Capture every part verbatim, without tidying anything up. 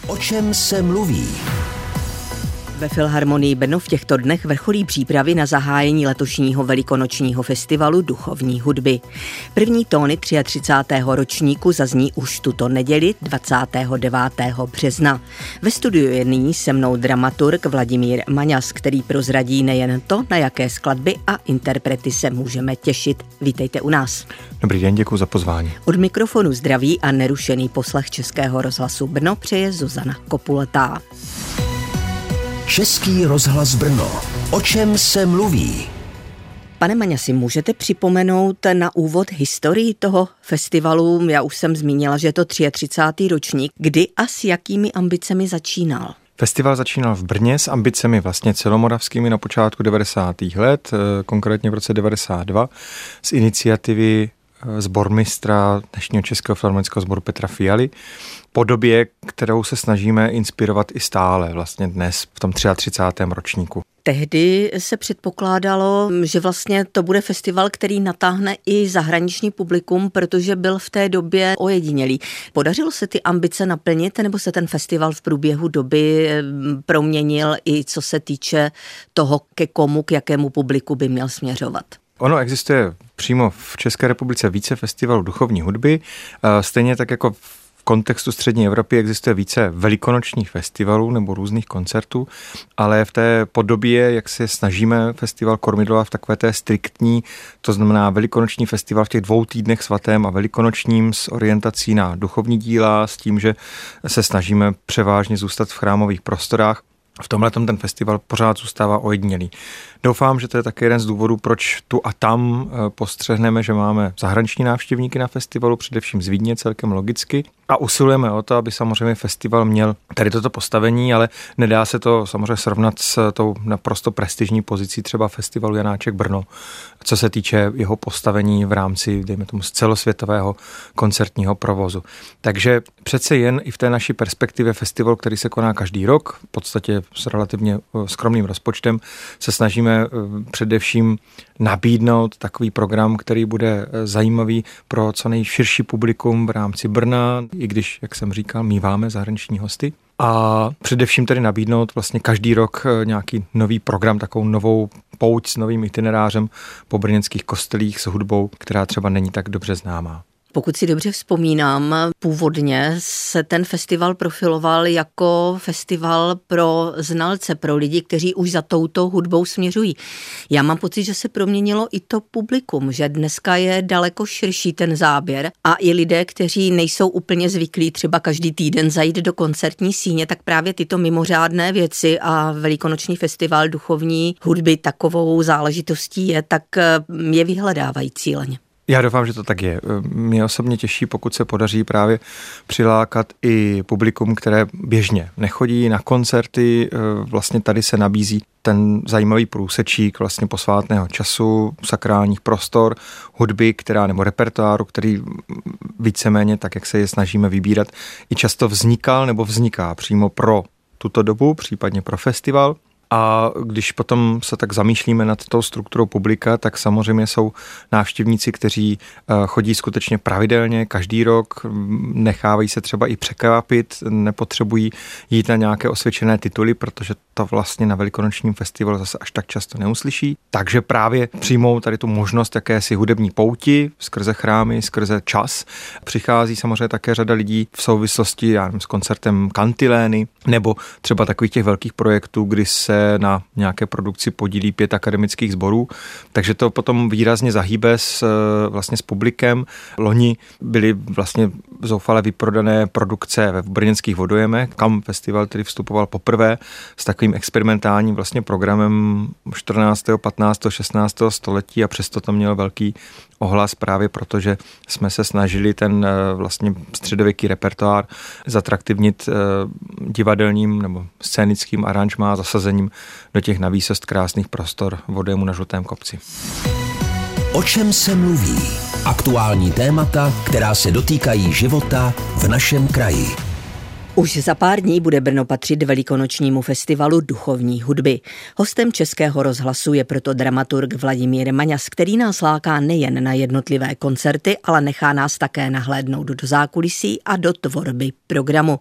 O čem se mluví? Ve Filharmonii Brno v těchto dnech vrcholí přípravy na zahájení letošního velikonočního festivalu duchovní hudby. První tóny třicátého ročníku zazní už tuto neděli dvacátého devátého března. Ve studiu je nyní se mnou dramaturg Vladimír Maňas, který prozradí nejen to, na jaké skladby a interprety se můžeme těšit. Vítejte u nás. Dobrý den, děkuji za pozvání. Od mikrofonu zdraví a nerušený poslech Českého rozhlasu Brno přeje Zuzana Kopuletá. Český rozhlas Brno. O čem se mluví? Pane Maňasi, můžete připomenout na úvod historii toho festivalu? Já už jsem zmínila, že je to třicátý třetí ročník. Kdy a s jakými ambicemi začínal? Festival začínal v Brně s ambicemi vlastně celomoravskými na počátku devadesátých let, konkrétně v roce devadesát dva, z iniciativy sbormistra dnešního Českého filharmonického sboru Petra Fialy, podobě, kterou se snažíme inspirovat i stále vlastně dnes v tom třicátém třetím ročníku. Tehdy se předpokládalo, že vlastně to bude festival, který natáhne i zahraniční publikum, protože byl v té době ojedinělý. Podařilo se ty ambice naplnit, nebo se ten festival v průběhu doby proměnil i co se týče toho, ke komu, k jakému publiku by měl směřovat? Ono existuje přímo v České republice více festivalů duchovní hudby, stejně tak jako v kontextu střední Evropy existuje více velikonočních festivalů nebo různých koncertů, ale v té podobě, jak se snažíme festival kormidlovat v takové té striktní, to znamená velikonoční festival v těch dvou týdnech svatém a velikonočním s orientací na duchovní díla, s tím, že se snažíme převážně zůstat v chrámových prostorách. V tomhletom ten festival pořád zůstává ojedinělý. Doufám, že to je také jeden z důvodů, proč tu a tam postřehneme, že máme zahraniční návštěvníky na festivalu, především z Vídně, celkem logicky. A usilujeme o to, aby samozřejmě festival měl tady toto postavení, ale nedá se to samozřejmě srovnat s tou naprosto prestižní pozicí třeba festivalu Janáček Brno, co se týče jeho postavení v rámci, dejme tomu, celosvětového koncertního provozu. Takže přece jen i v té naší perspektivě festival, který se koná každý rok, v podstatě s relativně skromným rozpočtem, se snažíme především nabídnout takový program, který bude zajímavý pro co nejširší publikum v rámci Brna, i když, jak jsem říkal, míváme zahraniční hosty. A především tedy nabídnout vlastně každý rok nějaký nový program, takovou novou pouť s novým itinerářem po brněnských kostelích s hudbou, která třeba není tak dobře známá. Pokud si dobře vzpomínám, původně se ten festival profiloval jako festival pro znalce, pro lidi, kteří už za touto hudbou směřují. Já mám pocit, že se proměnilo i to publikum, že dneska je daleko širší ten záběr a i lidé, kteří nejsou úplně zvyklí třeba každý týden zajít do koncertní síně, tak právě tyto mimořádné věci a velikonoční festival duchovní hudby takovou záležitostí je, tak je vyhledávají cíleně. Já doufám, že to tak je. Mě osobně těší, pokud se podaří právě přilákat i publikum, které běžně nechodí na koncerty. Vlastně tady se nabízí ten zajímavý průsečík vlastně posvátného času, sakrálních prostor, hudby, která nebo repertoáru, který víceméně, tak jak se je snažíme vybírat, i často vznikal nebo vzniká přímo pro tuto dobu, případně pro festival. A když potom se tak zamýšlíme nad tou strukturou publika, tak samozřejmě jsou návštěvníci, kteří chodí skutečně pravidelně, každý rok, nechávají se třeba i překvapit, nepotřebují jít na nějaké osvědčené tituly, protože to vlastně na velikonočním festivalu zase až tak často neuslyší. Takže právě přijmou tady tu možnost jakési hudební pouti skrze chrámy, skrze čas. Přichází samozřejmě také řada lidí v souvislosti já nevím, s koncertem Kantilény nebo třeba takových těch velkých projektů, kdy se na nějaké produkci podílí pět akademických sborů, takže to potom výrazně zahýbe s, vlastně s publikem. Loni byly vlastně zoufale vyprodané produkce ve brněnských vodojemech, kam festival tedy vstupoval poprvé s takovým experimentálním vlastně programem čtrnáctého, patnáctého, šestnáctého století a přesto to mělo velký ohlas právě proto, že jsme se snažili ten vlastně středověký repertoár zatraktivnit divadelním nebo scénickým aranžmá zasazením do těch navýsost krásných prostor vodému na Žlutém kopci. O čem se mluví? Aktuální témata, která se dotýkají života v našem kraji. Už za pár dní bude Brno patřit velikonočnímu festivalu duchovní hudby. Hostem Českého rozhlasu je proto dramaturg Vladimír Maňas, který nás láká nejen na jednotlivé koncerty, ale nechá nás také nahlédnout do zákulisí a do tvorby programu.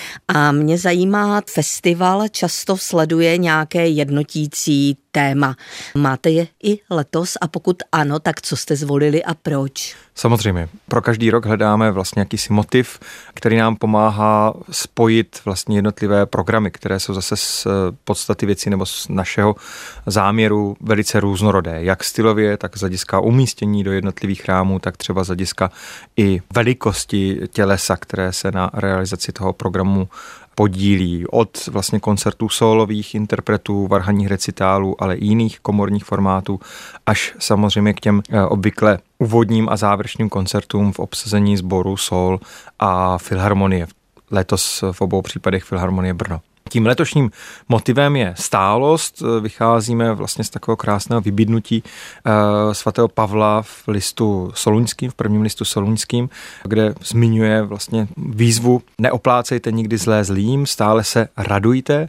A mě zajímá, festival často sleduje nějaké jednotící téma. Máte je i letos a pokud ano, tak co jste zvolili a proč? Samozřejmě. Pro každý rok hledáme vlastně jakýsi motiv, který nám pomáhá spojit vlastně jednotlivé programy, které jsou zase z podstaty věcí nebo z našeho záměru velice různorodé. Jak stylově, tak z hlediska umístění do jednotlivých chrámů, tak třeba z hlediska i velikosti tělesa, které se na realizaci toho programu podílí, od vlastně koncertů sólových interpretů, varhanních recitálů, ale i jiných komorních formátů, až samozřejmě k těm obvykle úvodním a závěrečným koncertům v obsazení sboru sól a filharmonie. Letos v obou případech Filharmonie Brno. Tím letošním motivem je stálost. Vycházíme vlastně z takového krásného vybídnutí svatého Pavla v listu soluňským, v prvním listu soluňským, kde zmiňuje vlastně výzvu neoplácejte nikdy zlé zlým, stále se radujte.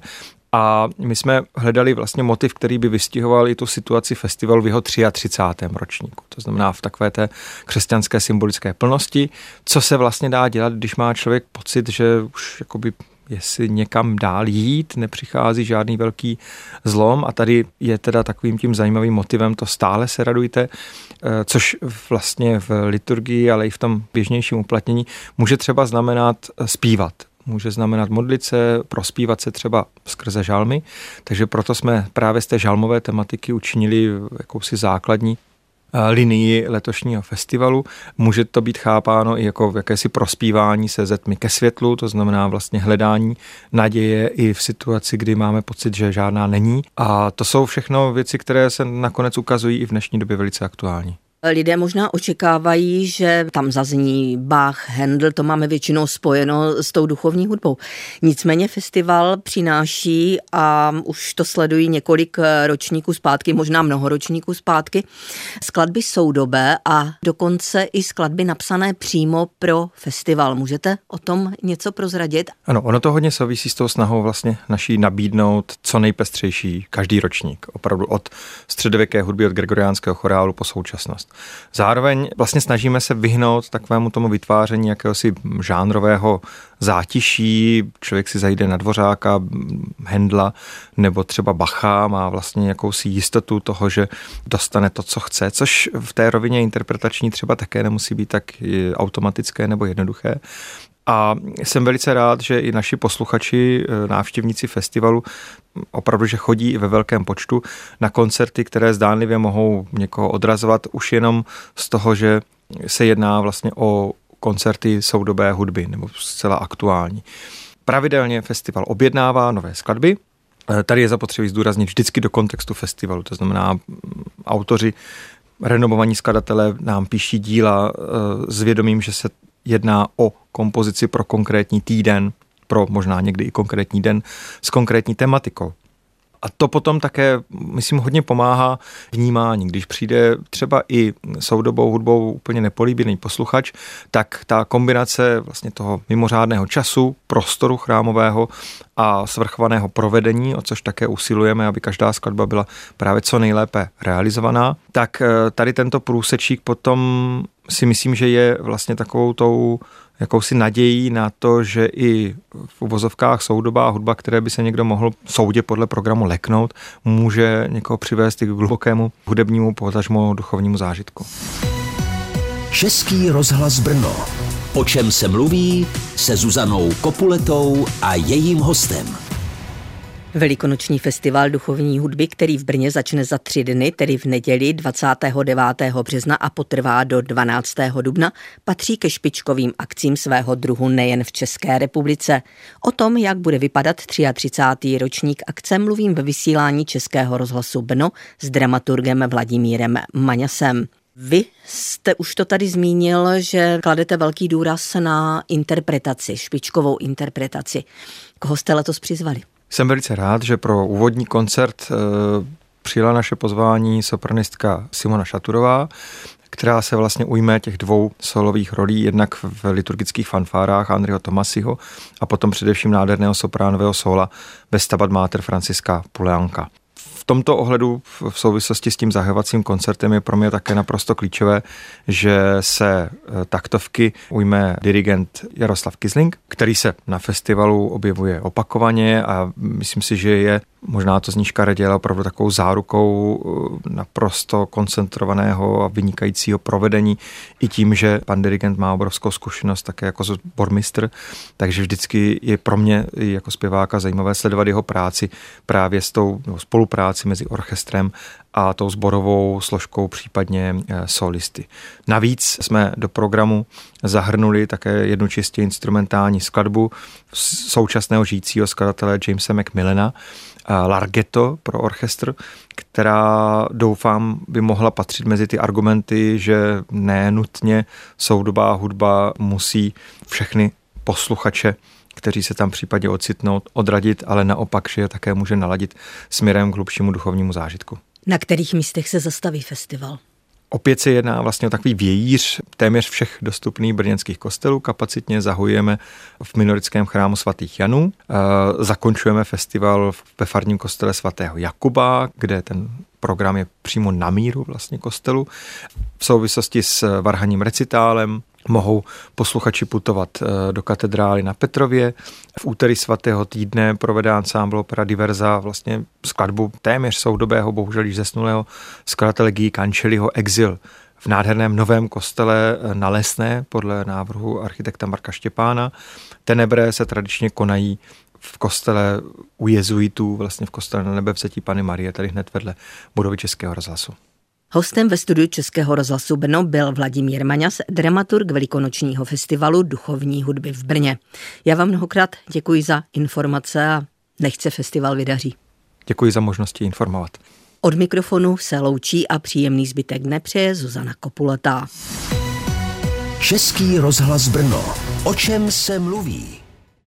A my jsme hledali vlastně motiv, který by vystihoval i tu situaci festivalu v jeho třicátém třetím ročníku. To znamená v takové té křesťanské symbolické plnosti. Co se vlastně dá dělat, když má člověk pocit, že už jakoby jestli někam dál jít, nepřichází žádný velký zlom a tady je teda takovým tím zajímavým motivem to stále se radujte, což vlastně v liturgii, ale i v tom běžnějším uplatnění může třeba znamenat zpívat. Může znamenat modlit se, prospívat se třeba skrze žalmy, takže proto jsme právě z té žalmové tematiky učinili jakousi základní linii letošního festivalu. Může to být chápáno i jako jakési prospívání se ze tmy ke světlu, to znamená vlastně hledání naděje i v situaci, kdy máme pocit, že žádná není. A to jsou všechno věci, které se nakonec ukazují i v dnešní době velice aktuální. Lidé možná očekávají, že tam zazní Bach, Handel, to máme většinou spojeno s tou duchovní hudbou. Nicméně festival přináší, a už to sledují několik ročníků zpátky, možná mnoho ročníků zpátky, skladby soudobé a dokonce i skladby napsané přímo pro festival. Můžete o tom něco prozradit? Ano, ono to hodně souvisí s tou snahou vlastně naší nabídnout co nejpestřejší každý ročník. Opravdu od středověké hudby, od gregoriánského chorálu po současnost. Zároveň vlastně snažíme se vyhnout takovému tomu vytváření jakéhosi žánrového zátiší. Člověk si zajde na Dvořáka, Handla nebo třeba Bacha, má vlastně jakousi jistotu toho, že dostane to, co chce, což v té rovině interpretační třeba také nemusí být tak automatické nebo jednoduché. A jsem velice rád, že i naši posluchači, návštěvníci festivalu opravdu, že chodí i ve velkém počtu na koncerty, které zdánlivě mohou někoho odrazovat už jenom z toho, že se jedná vlastně o koncerty soudobé hudby nebo zcela aktuální. Pravidelně festival objednává nové skladby. Tady je zapotřebí zdůraznit vždycky do kontextu festivalu, to znamená autoři, renomovaní skladatelé nám píší díla s vědomím, že se jedná o kompozici pro konkrétní týden, pro možná někdy i konkrétní den s konkrétní tematikou. A to potom také, myslím, hodně pomáhá vnímání. Když přijde třeba i soudobou hudbou úplně nepolíbený posluchač, tak ta kombinace vlastně toho mimořádného času, prostoru chrámového a svrchovaného provedení, o což také usilujeme, aby každá skladba byla právě co nejlépe realizovaná, tak tady tento průsečík potom si myslím, že je vlastně takovou tou jakousi nadějí na to, že i v uvozovkách soudobá hudba, které by se někdo mohl soudě podle programu leknout, může někoho přivést i k hlubokému hudebnímu, potažmo duchovnímu zážitku. Český rozhlas Brno. O čem se mluví se Zuzanou Kopuletou a jejím hostem. Velikonoční festival duchovní hudby, který v Brně začne za tři dny, tedy v neděli dvacátého devátého března a potrvá do dvanáctého dubna, patří ke špičkovým akcím svého druhu nejen v České republice. O tom, jak bude vypadat třicátý třetí ročník akce, mluvím ve vysílání Českého rozhlasu Brno s dramaturgem Vladimírem Maňasem. Vy jste už to tady zmínil, že kladete velký důraz na interpretaci, špičkovou interpretaci. Koho jste letos přizvali? Jsem velice rád, že pro úvodní koncert přijela naše pozvání sopranistka Simona Šaturová, která se vlastně ujme těch dvou solových rolí, jednak v liturgických fanfárách Andreho Tomasiho a potom především nádherného sopránového sola ve Stabat Mater Franciska Puleanka. V tomto ohledu v souvislosti s tím zahajovacím koncertem je pro mě také naprosto klíčové, že se taktovky ujme dirigent Jaroslav Kizling, který se na festivalu objevuje opakovaně a myslím si, že je, možná to zní škaredě, ale opravdu takovou zárukou naprosto koncentrovaného a vynikajícího provedení i tím, že pan dirigent má obrovskou zkušenost také jako sbormistr, takže vždycky je pro mě jako zpěváka zajímavé sledovat jeho práci právě s tou spolupráci mezi orchestrem a tou sborovou složkou, případně solisty. Navíc jsme do programu zahrnuli také jednu čistě instrumentální skladbu současného žijícího skladatele Jamesa Macmillana, Larghetto pro orchestr, která doufám by mohla patřit mezi ty argumenty, že nenutně soudobá hudba musí všechny posluchače, kteří se tam případně ocitnou, odradit, ale naopak, že je také může naladit směrem k hlubšímu duchovnímu zážitku. Na kterých místech se zastaví festival? Opět se jedná vlastně o takový vějíř téměř všech dostupných brněnských kostelů. Kapacitně zahojujeme v minorickém chrámu svatých Janů. E, zakončujeme festival ve farním kostele svatého Jakuba, kde ten program je přímo na míru vlastně kostelu. V souvislosti s varhanním recitálem mohou posluchači putovat do katedrály na Petrově. V úterý svatého týdne provede ansámbl Opera Diversa vlastně skladbu téměř soudobého, bohužel již zesnulého skladatele Guy Cancelliho Exil v nádherném novém kostele na Lesné podle návrhu architekta Marka Štěpána. Tenebre se tradičně konají v kostele u jezuitů, vlastně v kostele na Nebevzetí Panny Marie, tady hned vedle budovy Českého rozhlasu. Hostem ve studiu Českého rozhlasu Brno byl Vladimír Maňas, dramaturg velikonočního festivalu duchovní hudby v Brně. Já vám mnohokrát děkuji za informace a nechť se festival vydaří. Děkuji za možnosti informovat. Od mikrofonu se loučí a příjemný zbytek dne přeje Zuzana Kopuletá. Český rozhlas Brno. O čem se mluví?